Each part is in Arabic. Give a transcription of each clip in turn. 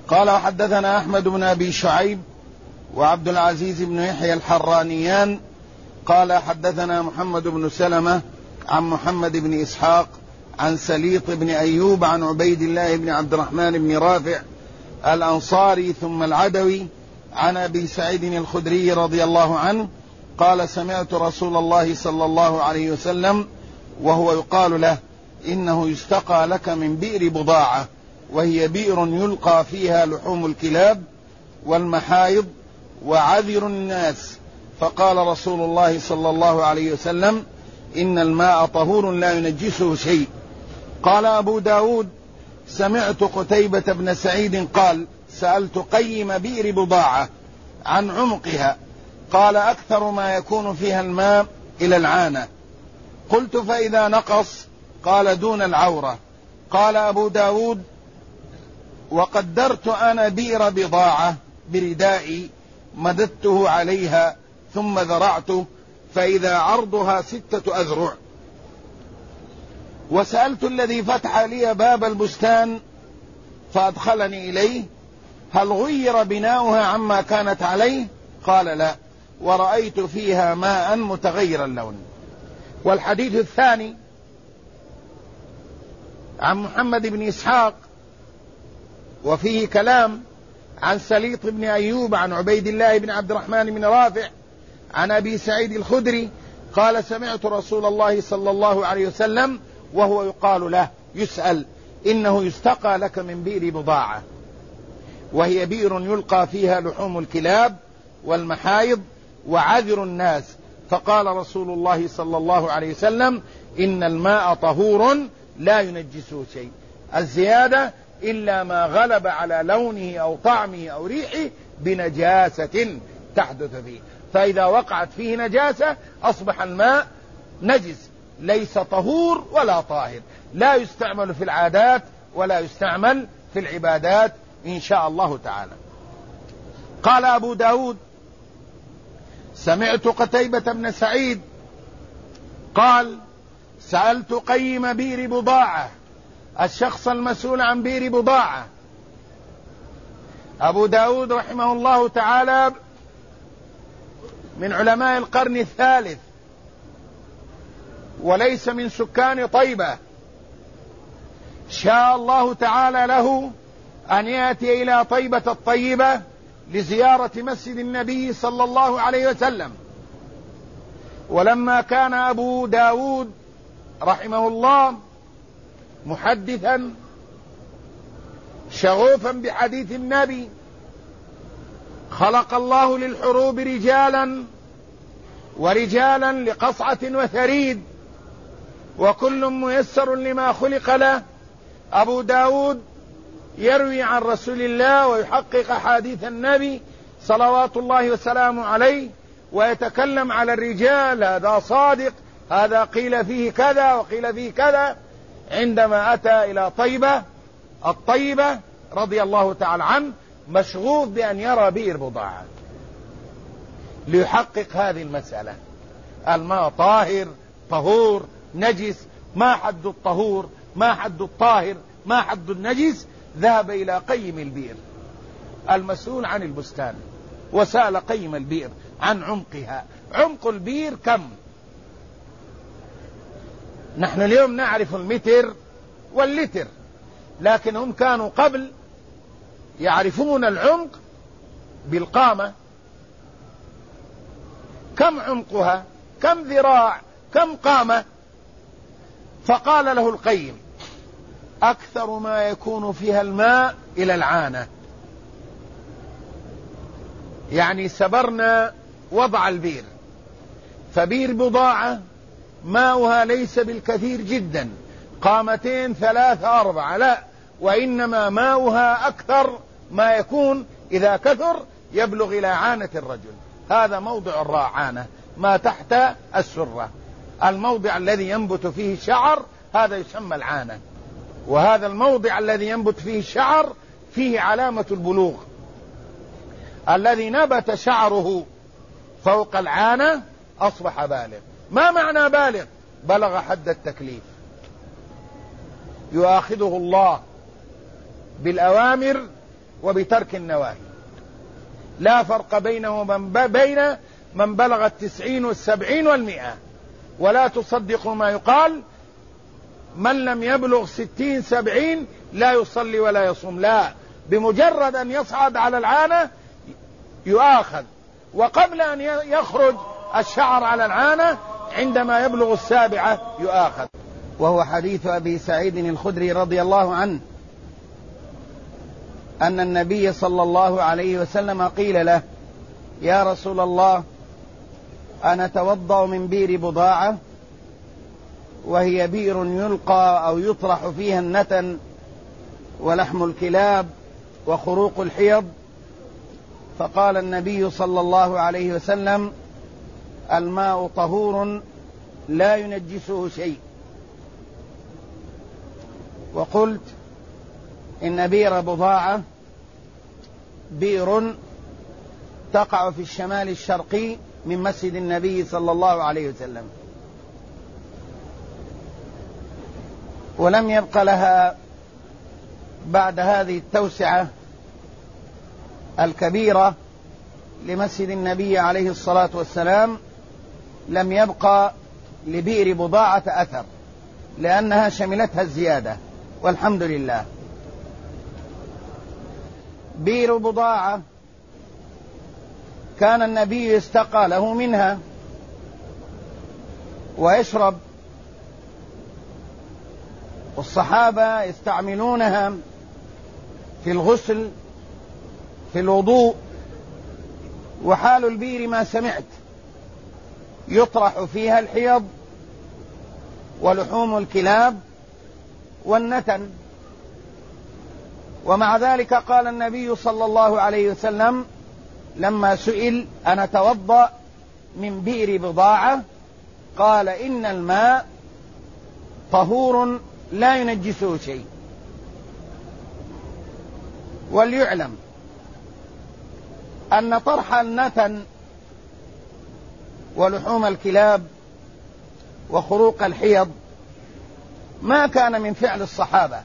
قال حدثنا أحمد بن أبي شعيب وعبد العزيز بن يحيى الحرانيان قال حدثنا محمد بن سلمة عن محمد بن إسحاق عن سليط بن أيوب عن عبيد الله بن عبد الرحمن بن رافع الأنصاري ثم العدوي عن أبي سعيد الخدري رضي الله عنه قال سمعت رسول الله صلى الله عليه وسلم وهو يقال له إنه يستقى لك من بئر بضاعة، وهي بئر يلقى فيها لحوم الكلاب والمحايض وعذر الناس. فقال رسول الله صلى الله عليه وسلم إن الماء طهور لا ينجسه شيء. قال أبو داود سمعت قتيبة بن سعيد قال سألت قيم بئر بضاعة عن عمقها، قال أكثر ما يكون فيها الماء إلى العانة. قلت فإذا نقص؟ قال دون العورة. قال أبو داود وقدرت أنا بئر بضاعة بردائي مددته عليها ثم ذرعته فإذا عرضها 6 أذرع. وسألت الذي فتح لي باب البستان فأدخلني إليه هل غير بناؤها عما كانت عليه؟ قال لا، ورأيت فيها ماء متغير اللون. والحديث الثاني عن محمد بن إسحاق وفيه كلام عن سليط بن أيوب عن عبيد الله بن عبد الرحمن بن رافع عن أبي سعيد الخدري قال سمعت رسول الله صلى الله عليه وسلم وهو يقال له يسأل إنه يستقى لك من بئر بضاعة، وهي بئر يلقى فيها لحوم الكلاب والمحايض وعذر الناس. فقال رسول الله صلى الله عليه وسلم إن الماء طهور لا ينجسه شيء، الزيادة إلا ما غلب على لونه أو طعمه أو ريحه بنجاسة تحدث فيه، فإذا وقعت فيه نجاسة أصبح الماء نجس ليس طهور ولا طاهر، لا يستعمل في العادات ولا يستعمل في العبادات إن شاء الله تعالى. قال أبو داود سمعت قتيبة بن سعيد قال سألت قيم بئر بضاعة، الشخص المسؤول عن بئر بضاعة. أبو داود رحمه الله تعالى من علماء القرن الثالث وليس من سكان طيبة، شاء الله تعالى له أن يأتي إلى طيبة الطيبة لزيارة مسجد النبي صلى الله عليه وسلم. ولما كان أبو داود رحمه الله محدثا شغوفا بحديث النبي خلق الله للحروب رجالا ورجالا لقصعة وثريد وكل ميسر لما خلق له. أبو داود يروي عن رسول الله ويحقق حديث النبي صلوات الله وسلامه عليه ويتكلم على الرجال، هذا صادق، هذا قيل فيه كذا وقيل فيه كذا. عندما أتى إلى طيبة الطيبة رضي الله تعالى عنه مشغوف بأن يرى بئر بضاعة ليحقق هذه المسألة، الماء طاهر طهور نجس، ما حد الطهور ما حد الطاهر ما حد النجس. ذهب إلى قيم البئر المسؤول عن البستان وسأل قيم البئر عن عمقها. عمق البئر كم؟ نحن اليوم نعرف المتر واللتر، لكن هم كانوا قبل يعرفون العمق بالقامة. كم عمقها؟ كم ذراع؟ كم قامة؟ فقال له القيم أكثر ما يكون فيها الماء إلى العانة، يعني سبرنا وضع البئر، فبئر بضاعة ماؤها ليس بالكثير جدا 2 3 4، لا، وإنما ماؤها أكثر ما يكون، إذا كثر يبلغ إلى عانة الرجل. هذا موضع الرعانة ما تحت السرة، الموضع الذي ينبت فيه الشعر هذا يسمى العانة، وهذا الموضع الذي ينبت فيه الشعر فيه علامة البلوغ. الذي نبت شعره فوق العانة أصبح بالغ. ما معنى بالغ؟ بلغ حد التكليف، يؤاخذه الله بالأوامر وبترك النواهي، لا فرق بينه وبين من بلغ 90 و70 و100. ولا تصدقوا ما يقال من لم يبلغ 60 70 لا يصلي ولا يصوم، لا، بمجرد أن يصعد على العانة يؤاخذ، وقبل أن يخرج الشعر على العانة عندما يبلغ 7 يؤاخذ. وهو حديث أبي سعيد الخدري رضي الله عنه أن النبي صلى الله عليه وسلم قيل له: يا رسول الله، أنا أتوضأ من بئر بضاعة، وهي بئر يلقى أو يطرح فيها النتن ولحم الكلاب وخروق الحيض. فقال النبي صلى الله عليه وسلم: الماء طهور لا ينجسه شيء. وقلت إن بئر بضاعة بئر تقع في الشمال الشرقي من مسجد النبي صلى الله عليه وسلم، ولم يبق لها بعد هذه التوسعة الكبيرة لمسجد النبي عليه الصلاة والسلام، لم يبق لبئر بضاعة أثر، لأنها شملتها الزيادة، والحمد لله. بئر بضاعة كان النبي يستقى له منها ويشرب، والصحابة يستعملونها في الغسل، في الوضوء. وحال البئر ما سمعت، يطرح فيها الحيض ولحوم الكلاب والنتن. ومع ذلك قال النبي صلى الله عليه وسلم لما سئل: أنا أتوضأ من بئر بضاعة؟ قال: إن الماء طهور لا ينجسه شيء. وليعلم أن طرح النتن ولحوم الكلاب وخروق الحيض ما كان من فعل الصحابة،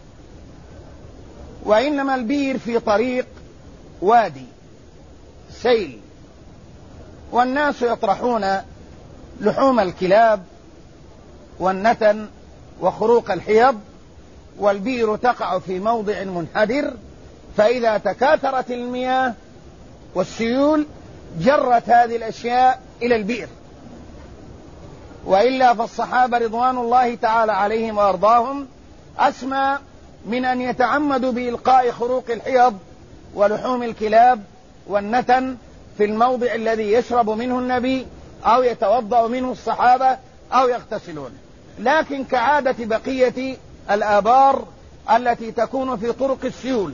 وإنما البئر في طريق وادي سيل، والناس يطرحون لحوم الكلاب والنتن وخروق الحيض، والبئر تقع في موضع منحدر، فإذا تكاثرت المياه والسيول جرت هذه الأشياء إلى البئر. وإلا فالصحابة رضوان الله تعالى عليهم وأرضاهم أسمى من أن يتعمدوا بإلقاء خروق الحيض ولحوم الكلاب والنتن في الموضع الذي يشرب منه النبي أو يتوضأ منه الصحابة أو يغتسلون. لكن كعادة بقية الآبار التي تكون في طرق السيول،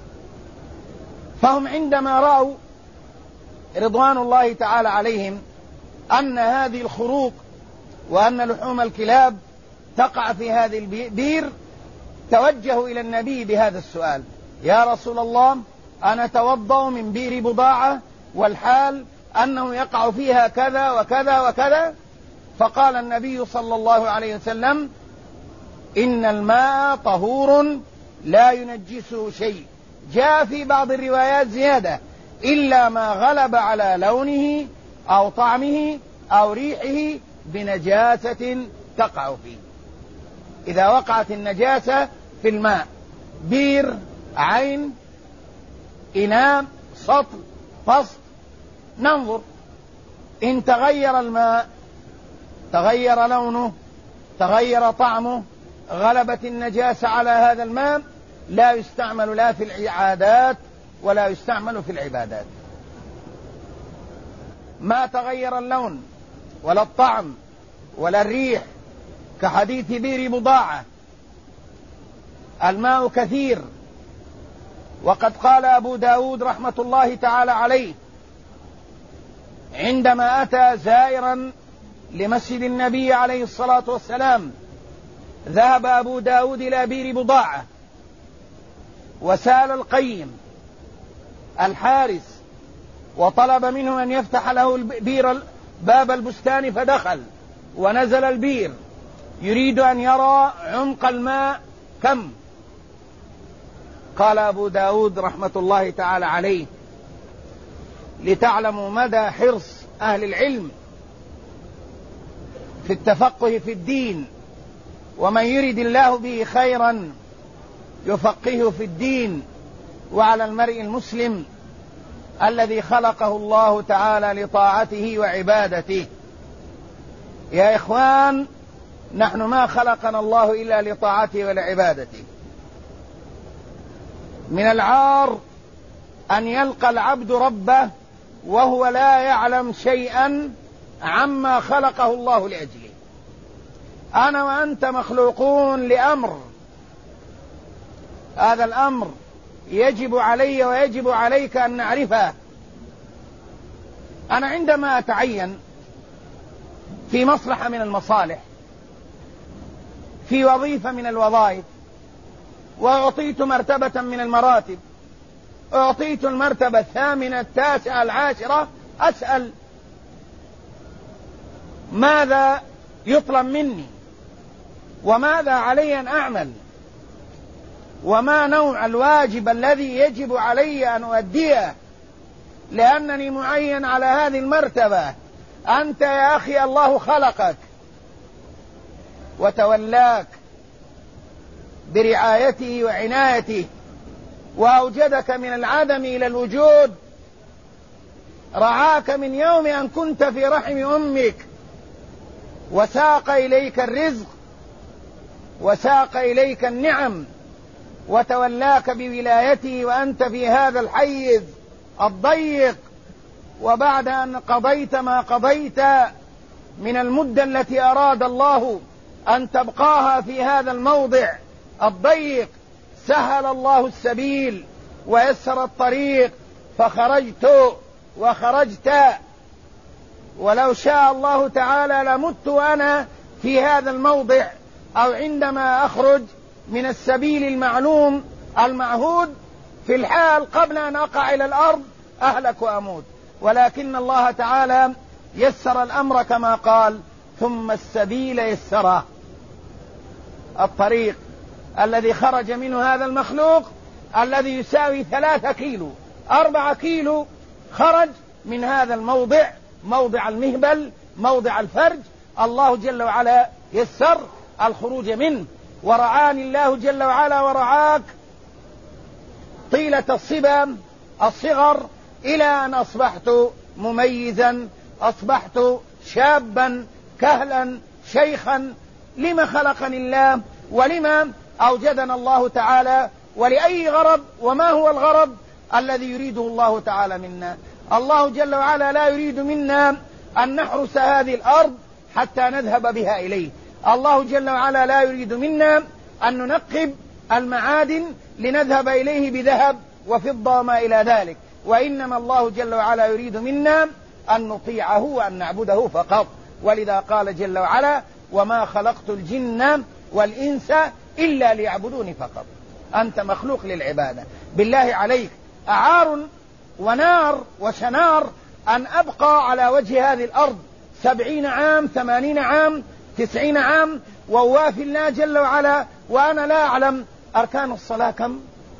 فهم عندما رأوا رضوان الله تعالى عليهم أن هذه الخروق وأن لحوم الكلاب تقع في هذه البئر، توجهوا إلى النبي بهذا السؤال: يا رسول الله، أنا أتوضأ من بئر بضاعة والحال أنه يقع فيها كذا وكذا وكذا. فقال النبي صلى الله عليه وسلم: إن الماء طهور لا ينجسه شيء. جاء في بعض الروايات زيادة: إلا ما غلب على لونه أو طعمه أو ريحه بنجاسة تقع فيه. إذا وقعت النجاسة في الماء، بير، عين، إناء، سطل، فصل، ننظر إن تغير الماء، تغير لونه، تغير طعمه، غلبت النجاسة على هذا الماء، لا يستعمل لا في العادات ولا يستعمل في العبادات. ما تغير اللون ولا الطعم ولا الريح كحديث بئر بضاعة، الماء كثير. وقد قال أبو داود رحمة الله تعالى عليه عندما أتى زائرا لمسجد النبي عليه الصلاة والسلام، ذهب أبو داود إلى بئر بضاعة وسأل القيم الحارس وطلب منه أن يفتح له البئر باب البستان، فدخل ونزل البئر يريد أن يرى عمق الماء كم. قال أبو داود رحمة الله تعالى عليه: لتعلموا مدى حرص أهل العلم في التفقه في الدين، ومن يرد الله به خيرا يفقهه في الدين، وعلى المرء المسلم الذي خلقه الله تعالى لطاعته وعبادته. يا إخوان، نحن ما خلقنا الله إلا لطاعته ولعبادته. من العار أن يلقى العبد ربه وهو لا يعلم شيئا عما خلقه الله لأجله. أنا وأنت مخلوقون لأمر، هذا الأمر يجب علي ويجب عليك أن نعرفه. أنا عندما أتعين في مصلحة من المصالح، في وظيفة من الوظائف، وأعطيت مرتبة من المراتب، أعطيت المرتبة 8 9 10، أسأل: ماذا يطلب مني؟ وماذا علي أن أعمل؟ وما نوع الواجب الذي يجب علي أن أؤديه؟ لأنني معين على هذه المرتبة. أنت يا أخي الله خلقك وتولاك برعايته وعنايته، وأوجدك من العدم إلى الوجود، رعاك من يوم أن كنت في رحم أمك، وساق إليك الرزق وساق إليك النعم، وتولاك بولايته وأنت في هذا الحيز الضيق. وبعد أن قضيت ما قضيت من المدة التي أراد الله أن تبقاها في هذا الموضع الضيق، سهل الله السبيل ويسر الطريق، فخرجت وخرجت. ولو شاء الله تعالى لمت وأنا في هذا الموضع، أو عندما أخرج من السبيل المعلوم المعهود في الحال قبل أن أقع إلى الأرض أهلك وأموت. ولكن الله تعالى يسر الأمر كما قال: ثم السبيل يسره. الطريق الذي خرج منه هذا المخلوق الذي يساوي 3 كيلو 4 كيلو، خرج من هذا الموضع، موضع المهبل، موضع الفرج. الله جل وعلا يسر الخروج منه، ورعاني الله جل وعلا ورعاك طيلة الصغر إلى أن أصبحت مميزا، أصبحت شابا كهلا شيخا. لما خلقني الله؟ ولما أوجدنا الله تعالى؟ ولأي غرض؟ وما هو الغرض الذي يريده الله تعالى منا؟ الله جل وعلا لا يريد منا أن نحرس هذه الأرض حتى نذهب بها إليه. الله جل وعلا لا يريد منا أن ننقب المعادن لنذهب إليه بذهب وفضة وما إلى ذلك، وإنما الله جل وعلا يريد منا أن نطيعه وأن نعبده فقط. ولذا قال جل وعلا: وما خلقت الجن والإنس إلا ليعبدوني فقط. أنت مخلوق للعبادة. بالله عليك، أعار ونار وشنار أن أبقى على وجه هذه الأرض 70 عام 80 عام 90 عام ووافي الله جل وعلا وأنا لا أعلم أركان الصلاة كم؟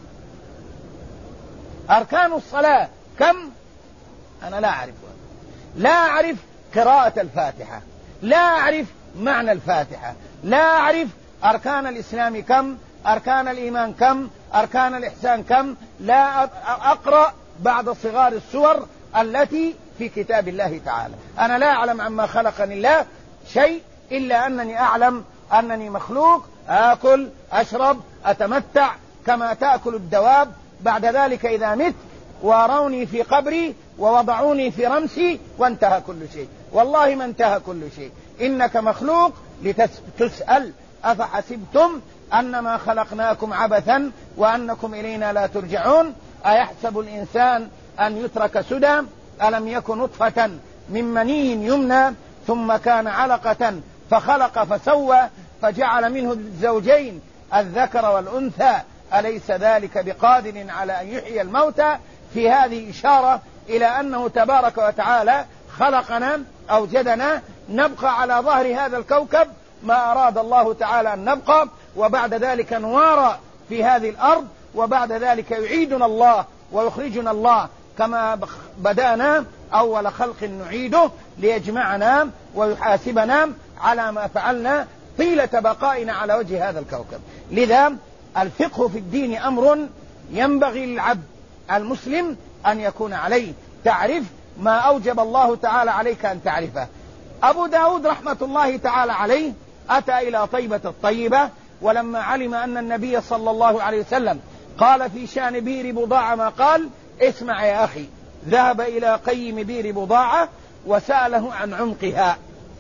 أركان الصلاة كم؟ أنا لا أعرفها. لا أعرف قراءة الفاتحة، لا أعرف معنى الفاتحة، لا أعرف أركان الإسلام كم، أركان الإيمان كم، أركان الإحسان كم. لا أقرأ بعض صغار السور التي في كتاب الله تعالى. أنا لا أعلم عما خلقني الله شيء، إلا أنني أعلم أنني مخلوق، آكل أشرب أتمتع كما تأكل الدواب. بعد ذلك إذا مت واروني في قبري ووضعوني في رمسي وانتهى كل شيء. والله ما انتهى كل شيء. إنك مخلوق لتسأل: أفحسبتم أنما خلقناكم عبثا وأنكم إلينا لا ترجعون؟ أيحسب الإنسان أن يترك سدى؟ ألم يكن نطفة من مني يمنى ثم كان علقة فخلق فسوى فجعل منه الزوجين الذكر والأنثى أليس ذلك بقادر على أن يحيي الموتى؟ في هذه إشارة إلى أنه تبارك وتعالى خلقنا أوجدنا نبقى على ظهر هذا الكوكب ما أراد الله تعالى أن نبقى، وبعد ذلك نوارى في هذه الأرض وبعد ذلك يعيدنا الله ويخرجنا الله كما بدأنا أول خلق نعيده ليجمعنا ويحاسبنا على ما فعلنا طيلة بقائنا على وجه هذا الكوكب. لذا الفقه في الدين أمر ينبغي للعبد المسلم أن يكون عليه، تعرف ما أوجب الله تعالى عليك أن تعرفه. أبو داود رحمة الله تعالى عليه أتى إلى طيبة الطيبة، ولما علم أن النبي صلى الله عليه وسلم قال في شأن بئر بضاعة ما قال: اسمع يا أخي، ذهب إلى قيم بئر بضاعة وسأله عن عمقها،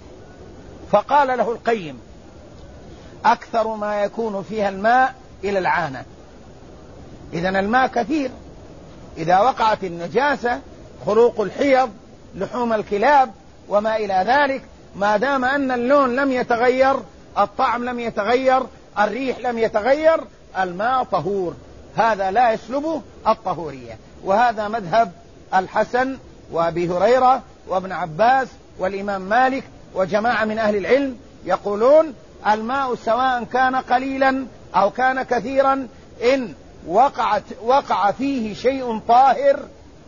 فقال له القيم: أكثر ما يكون فيها الماء إلى العانة. إذن الماء كثير، إذا وقعت النجاسة، خروق الحيض، لحوم الكلاب وما إلى ذلك، ما دام أن اللون لم يتغير، الطعم لم يتغير، الريح لم يتغير، الماء طهور، هذا لا يسلبه الطهورية. وهذا مذهب الحسن وأبي هريرة وابن عباس والإمام مالك وجماعة من أهل العلم، يقولون الماء سواء كان قليلا أو كان كثيرا، إن وقع فيه شيء طاهر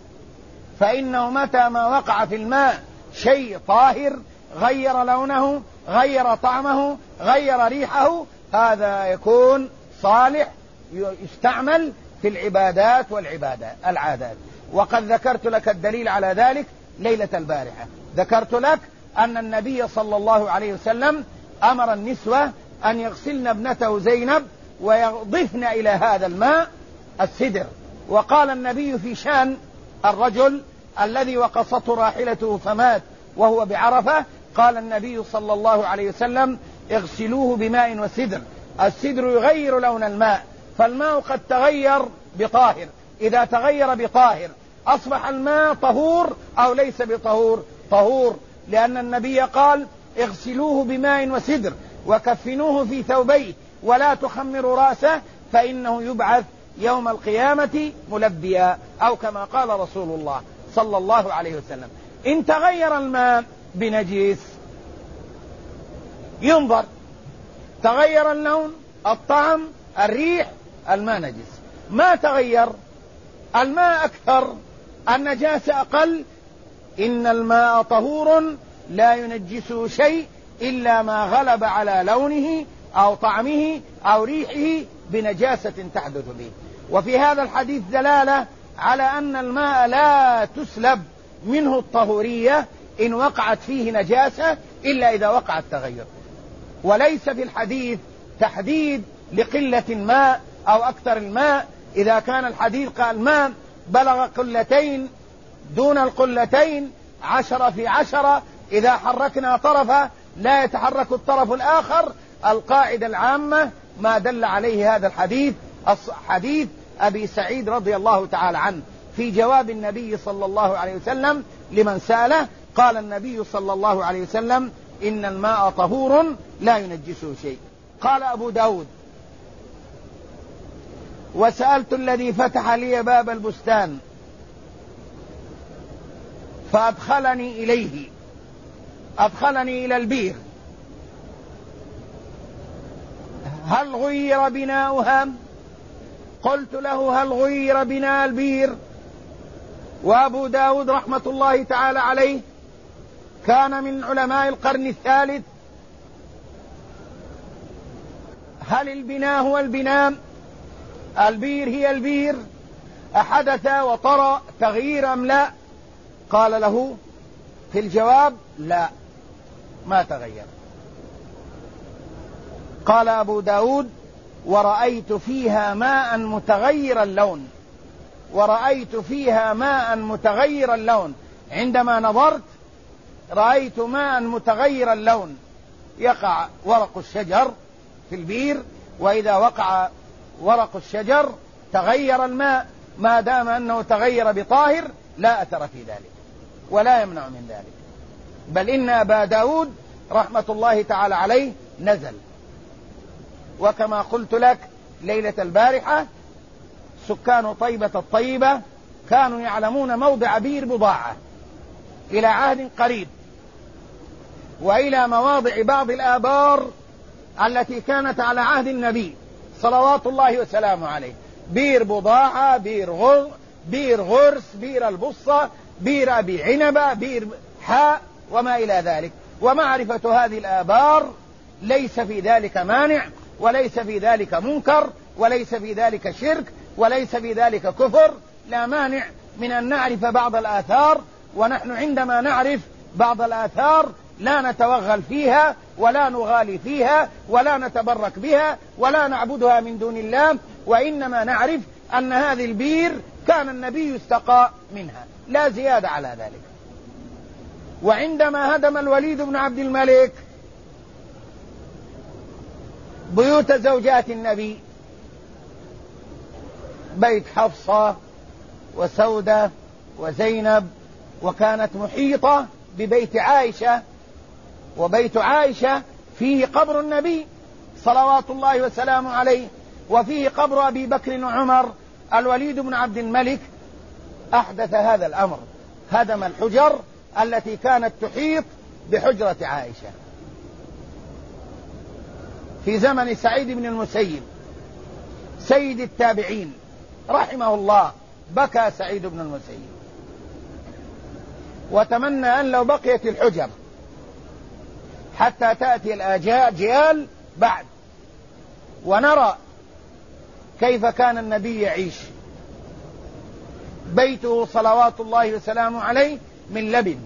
فإنه متى ما وقع في الماء شيء طاهر غير لونه، غير طعمه، غير ريحه، هذا يكون صالح يستعمل في العبادات العادات. وقد ذكرت لك الدليل على ذلك ليلة البارحة، ذكرت لك أن النبي صلى الله عليه وسلم أمر النسوة أن يغسلن ابنته زينب ويضفن إلى هذا الماء السدر. وقال النبي في شأن الرجل الذي وقصته راحلته فمات وهو بعرفة، قال النبي صلى الله عليه وسلم: اغسلوه بماء وسدر. السدر يغير لون الماء، فالماء قد تغير بطاهر، إذا تغير بطاهر أصبح الماء طهور أو ليس بطهور؟ طهور، لأن النبي قال: اغسلوه بماء وسدر وكفنوه في ثوبيه ولا تخمروا رأسه فإنه يبعث يوم القيامة ملبيا، أو كما قال رسول الله صلى الله عليه وسلم. إن تغير الماء بنجيس ينظر، تغير اللون، الطعم، الريح، الماء نجس. ما تغير، الماء أكثر، النجاسة أقل، إن الماء طهور لا ينجسه شيء إلا ما غلب على لونه أو طعمه أو ريحه بنجاسة تحدث به. وفي هذا الحديث دلالة على أن الماء لا تسلب منه الطهورية إن وقعت فيه نجاسة إلا إذا وقع التغير. وليس في الحديث تحديد لقلة الماء أو أكثر الماء. إذا كان الحديث قال ماء بلغ قلتين دون القلتين 10 في 10، إذا حركنا طرفه لا يتحرك الطرف الآخر. القاعدة العامة ما دل عليه هذا الحديث، حديث أبي سعيد رضي الله تعالى عنه في جواب النبي صلى الله عليه وسلم لمن سأله، قال النبي صلى الله عليه وسلم: إن الماء طهور لا ينجسه شيء. قال أبو داود: وسألت الذي فتح لي باب البستان فأدخلني إليه، أدخلني إلى البير، هل غير بناؤها؟ قلت له: هل غير بناء البير؟ وأبو داود رحمة الله تعالى عليه كان من علماء القرن الثالث. هل البناء هو البناء؟ البير هي البير؟ أحدث وطرأ تغيير أم لا؟ قال له في الجواب: لا، ما تغير. قال أبو داود: ورأيت فيها ماء متغير اللون، ورأيت فيها ماء متغير اللون. عندما نظرت رأيت ماء متغير اللون، يقع ورق الشجر في البير، وإذا وقع ورق الشجر تغير الماء، ما دام أنه تغير بطاهر لا أثر في ذلك ولا يمنع من ذلك. بل إن أبا داود رحمة الله تعالى عليه نزل، وكما قلت لك ليلة البارحة سكان طيبة الطيبة كانوا يعلمون موضع بئر بضاعة إلى عهد قريب، وإلى مواضع بعض الآبار التي كانت على عهد النبي صلوات الله وسلامه عليه. بير بضاعة، بير غرس، بير البصة، بير أبي عنبة، بير حاء، وما إلى ذلك. ومعرفة هذه الآبار ليس في ذلك مانع، وليس في ذلك منكر، وليس في ذلك شرك، وليس في ذلك كفر. لا مانع من أن نعرف بعض الآثار، ونحن عندما نعرف بعض الآثار لا نتوغل فيها ولا نغالي فيها ولا نتبرك بها ولا نعبدها من دون الله، وإنما نعرف أن هذه البير كان النبي يستقى منها، لا زيادة على ذلك. وعندما هدم الوليد بن عبد الملك بيوت زوجات النبي، بيت حفصة وسودة وزينب، وكانت محيطة ببيت عائشة، وبيت عائشة فيه قبر النبي صلوات الله وسلامه عليه، وفيه قبر أبي بكر وعمر. الوليد بن عبد الملك أحدث هذا الأمر، هدم الحجر التي كانت تحيط بحجرة عائشة في زمن سعيد بن المسيب سيد التابعين رحمه الله. بكى سعيد بن المسيب وتمنى أن لو بقيت الحجر حتى تأتي الأجيال بعد ونرى كيف كان النبي يعيش. بيته صلوات الله وسلامه عليه من لبن،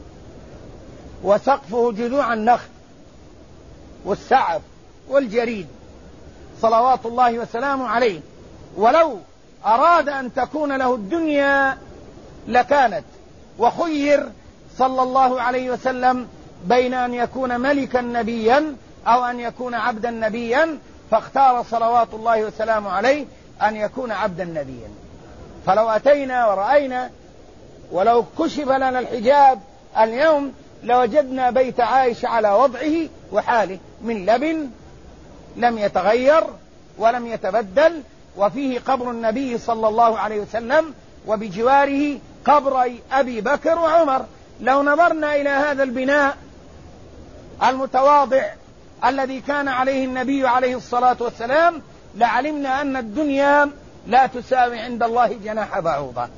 وسقفه جذوع النخل والسعف والجريد صلوات الله وسلامه عليه. ولو أراد أن تكون له الدنيا لكانت، وخير صلى الله عليه وسلم بين أن يكون ملكا نبيا أو أن يكون عبدا نبيا، فاختار صلوات الله وسلامه عليه أن يكون عبدا نبيا. فلو أتينا ورأينا ولو كشف لنا الحجاب اليوم لوجدنا بيت عائشة على وضعه وحاله من لبن لم يتغير ولم يتبدل، وفيه قبر النبي صلى الله عليه وسلم، وبجواره قبر أبي بكر وعمر. لو نظرنا إلى هذا البناء المتواضع الذي كان عليه النبي عليه الصلاة والسلام لعلمنا أن الدنيا لا تساوي عند الله جناح بعوضة.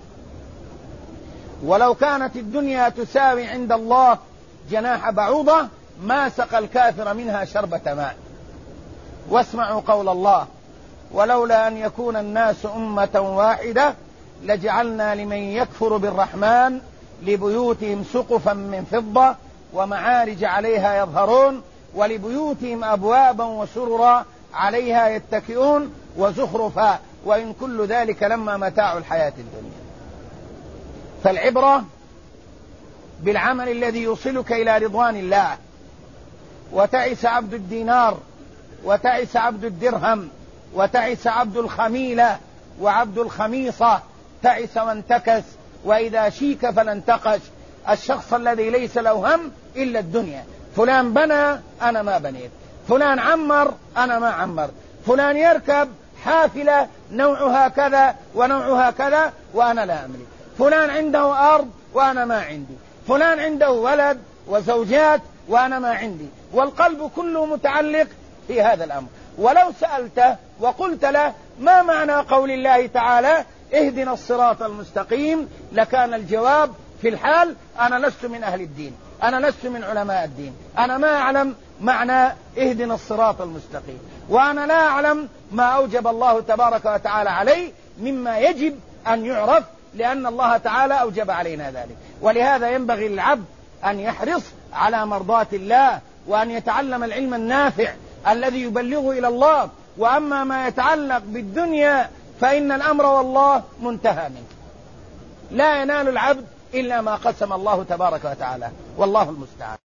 ولو كانت الدنيا تساوي عند الله جناح بعوضة ما سقى الكافر منها شربة ماء. واسمعوا قول الله: ولولا أن يكون الناس أمة واحدة لجعلنا لمن يكفر بالرحمن لبيوتهم سقفا من فضة ومعارج عليها يظهرون ولبيوتهم أبوابا وسررا عليها يتكئون وزخرفا وإن كل ذلك لما متاع الحياة الدنيا. فالعبرة بالعمل الذي يوصلك إلى رضوان الله. وتعس عبد الدينار، وتعس عبد الدرهم، وتعس عبد الخميلة وعبد الخميصة، تعس وانتكس، وإذا شيك فلا انتقش. الشخص الذي ليس له هم إلا الدنيا. فلان بنى أنا ما بنيت، فلان عمر أنا ما عمر، فلان يركب حافلة نوعها كذا ونوعها كذا وأنا لا أملك، فلان عنده أرض وأنا ما عندي، فلان عنده ولد وزوجات وأنا ما عندي. والقلب كله متعلق في هذا الأمر. ولو سألته وقلت له ما معنى قول الله تعالى اهدنا الصراط المستقيم لكان الجواب في الحال أنا لست من أهل الدين، أنا لست من علماء الدين، أنا ما أعلم معنى اهدنا الصراط المستقيم، وأنا لا أعلم ما أوجب الله تبارك وتعالى عليه مما يجب أن يعرف، لأن الله تعالى أوجب علينا ذلك. ولهذا ينبغي للعبد أن يحرص على مرضاة الله، وأن يتعلم العلم النافع الذي يبلغه إلى الله. وأما ما يتعلق بالدنيا فإن الأمر والله منتهى منه، لا ينال العبد إلا ما قسم الله تبارك وتعالى، والله المستعان.